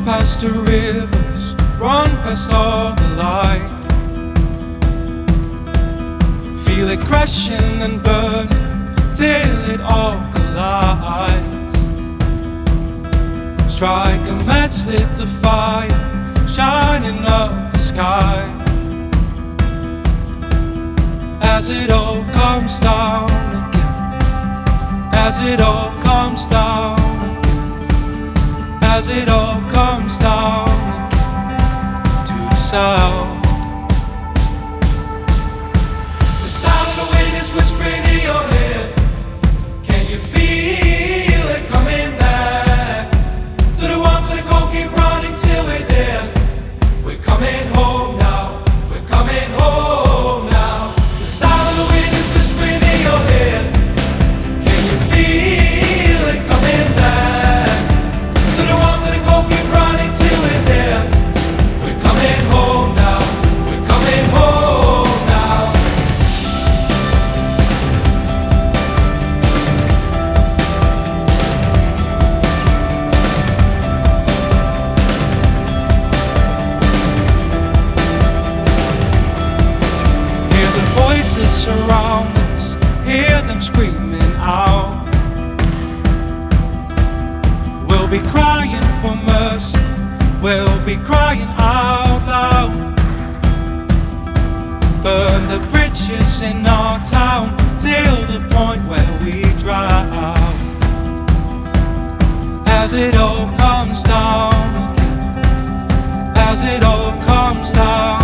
past the rivers, run past all the light. Feel it crashing and burning till it all collides. Strike a match, lit the fire, shining up the sky. As it all comes down again, as it all comes down again, as it all comes down again to the sound. The sound of the wind is whispering in your head. Can you feel it coming back? Through the one for the cold, keep running till we're there. We're coming home now, we're coming home now. The sound of the wind is whispering in your head. Can you feel it coming back? Through the one for the cold, keep running till we're there. We're coming home now, we're coming home now. Hear the voices surround us, hear them screaming out. We'll be crying for mercy, we'll be crying out loud. Burn the bridges in our town till the point where we drown. As it all comes down again, as it all comes down